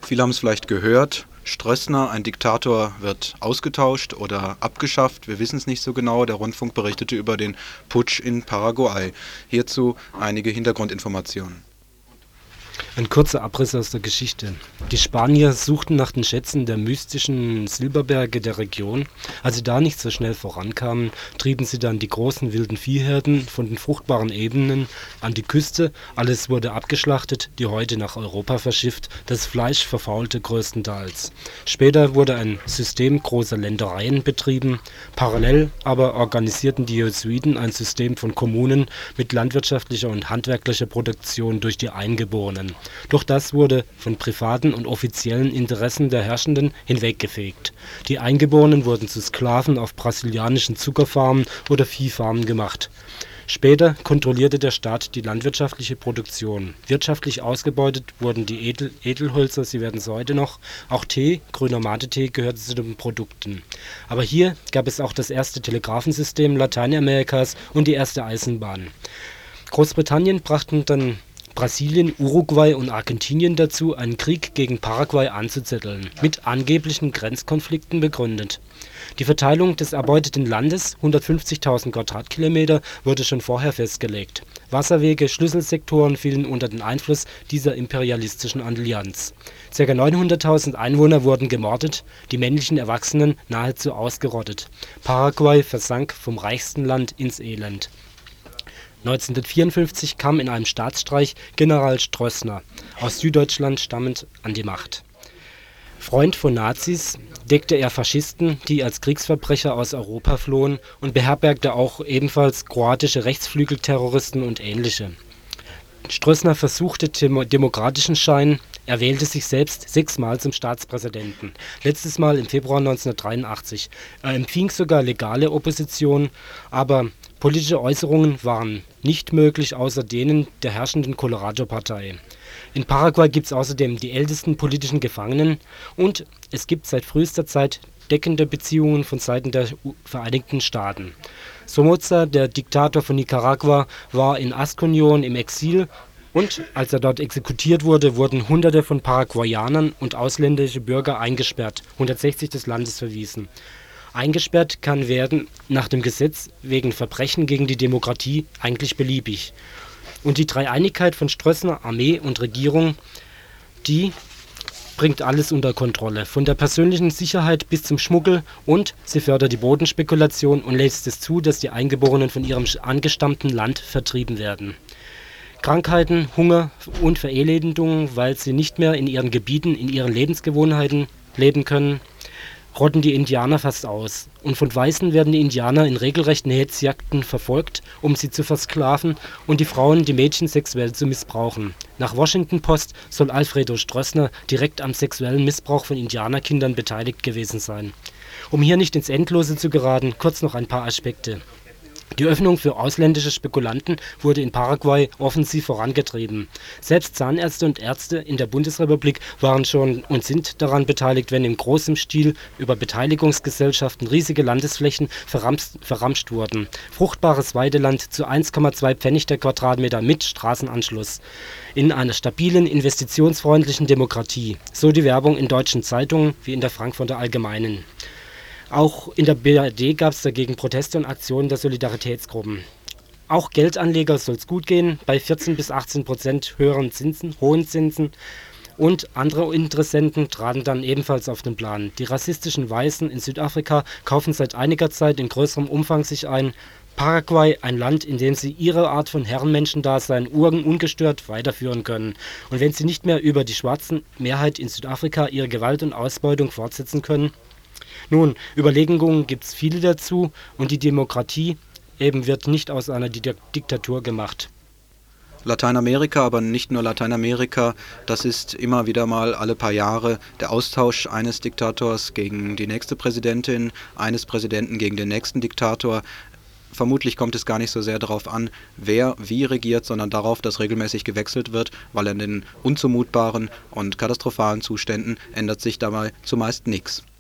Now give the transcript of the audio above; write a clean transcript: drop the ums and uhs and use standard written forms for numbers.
Viele haben es vielleicht gehört. Stroessner, ein Diktator, wird ausgetauscht oder abgeschafft. Wir wissen es nicht so genau. Der Rundfunk berichtete über den Putsch in Paraguay. Hierzu einige Hintergrundinformationen. Ein kurzer Abriss aus der Geschichte. Die Spanier suchten nach den Schätzen der mystischen Silberberge der Region. Als sie da nicht so schnell vorankamen, trieben sie dann die großen wilden Viehherden von den fruchtbaren Ebenen an die Küste. Alles wurde abgeschlachtet, die Häute nach Europa verschifft, das Fleisch verfaulte größtenteils. Später wurde ein System großer Ländereien betrieben. Parallel aber organisierten die Jesuiten ein System von Kommunen mit landwirtschaftlicher und handwerklicher Produktion durch die Eingeborenen. Doch das wurde von privaten und offiziellen Interessen der Herrschenden hinweggefegt. Die Eingeborenen wurden zu Sklaven auf brasilianischen Zuckerfarmen oder Viehfarmen gemacht. Später kontrollierte der Staat die landwirtschaftliche Produktion. Wirtschaftlich ausgebeutet wurden die Edelhölzer, sie werden es heute noch. Auch Tee, grüner Mate-Tee, gehörte zu den Produkten. Aber hier gab es auch das erste Telegrafensystem Lateinamerikas und die erste Eisenbahn. Großbritannien brachten dann Brasilien, Uruguay und Argentinien dazu, einen Krieg gegen Paraguay anzuzetteln, mit angeblichen Grenzkonflikten begründet. Die Verteilung des erbeuteten Landes, 150.000 Quadratkilometer, wurde schon vorher festgelegt. Wasserwege, Schlüsselsektoren fielen unter den Einfluss dieser imperialistischen Allianz. Ca. 900.000 Einwohner wurden gemordet, die männlichen Erwachsenen nahezu ausgerottet. Paraguay versank vom reichsten Land ins Elend. 1954 kam in einem Staatsstreich General Stroessner, aus Süddeutschland stammend, an die Macht. Freund von Nazis, deckte er Faschisten, die als Kriegsverbrecher aus Europa flohen, und beherbergte auch ebenfalls kroatische Rechtsflügelterroristen und ähnliche. Stroessner versuchte demokratischen Schein. Er wählte sich selbst 6-mal zum Staatspräsidenten. Letztes Mal im Februar 1983. Er empfing sogar legale Opposition, aber politische Äußerungen waren nicht möglich, außer denen der herrschenden Colorado-Partei. In Paraguay gibt es außerdem die ältesten politischen Gefangenen und es gibt seit frühester Zeit deckende Beziehungen von Seiten der Vereinigten Staaten. Somoza, der Diktator von Nicaragua, war in Ascondion im Exil und als er dort exekutiert wurde, wurden Hunderte von Paraguayanern und ausländische Bürger eingesperrt, 160 des Landes verwiesen. Eingesperrt kann werden nach dem Gesetz wegen Verbrechen gegen die Demokratie eigentlich beliebig. Und die Dreieinigkeit von Stroessner, Armee und Regierung, die bringt alles unter Kontrolle, von der persönlichen Sicherheit bis zum Schmuggel, und sie fördert die Bodenspekulation und lässt es zu, dass die Eingeborenen von ihrem angestammten Land vertrieben werden. Krankheiten, Hunger und Verelendungen, weil sie nicht mehr in ihren Gebieten, in ihren Lebensgewohnheiten leben können, rotten die Indianer fast aus. Und von Weißen werden die Indianer in regelrechten Hetzjagden verfolgt, um sie zu versklaven und die Frauen, die Mädchen sexuell zu missbrauchen. Nach Washington Post soll Alfredo Stroessner direkt am sexuellen Missbrauch von Indianerkindern beteiligt gewesen sein. Um hier nicht ins Endlose zu geraten, kurz noch ein paar Aspekte. Die Öffnung für ausländische Spekulanten wurde in Paraguay offensiv vorangetrieben. Selbst Zahnärzte und Ärzte in der Bundesrepublik waren schon und sind daran beteiligt, wenn im großen Stil über Beteiligungsgesellschaften riesige Landesflächen verramscht wurden. Fruchtbares Weideland zu 1,2 Pfennig der Quadratmeter mit Straßenanschluss. In einer stabilen, investitionsfreundlichen Demokratie. So die Werbung in deutschen Zeitungen wie in der Frankfurter Allgemeinen. Auch in der BRD gab es dagegen Proteste und Aktionen der Solidaritätsgruppen. Auch Geldanleger soll es gut gehen, bei 14-18% hohen Zinsen. Und andere Interessenten traten dann ebenfalls auf den Plan. Die rassistischen Weißen in Südafrika kaufen seit einiger Zeit in größerem Umfang sich ein. Paraguay, ein Land, in dem sie ihre Art von Herrenmenschendasein ungestört weiterführen können. Und wenn sie nicht mehr über die schwarzen Mehrheit in Südafrika ihre Gewalt und Ausbeutung fortsetzen können. Nun, Überlegungen gibt es viele dazu, und die Demokratie eben wird nicht aus einer Diktatur gemacht. Lateinamerika, aber nicht nur Lateinamerika, das ist immer wieder mal alle paar Jahre der Austausch eines Diktators gegen die nächste Präsidentin, eines Präsidenten gegen den nächsten Diktator. Vermutlich kommt es gar nicht so sehr darauf an, wer wie regiert, sondern darauf, dass regelmäßig gewechselt wird, weil an den unzumutbaren und katastrophalen Zuständen ändert sich dabei zumeist nichts.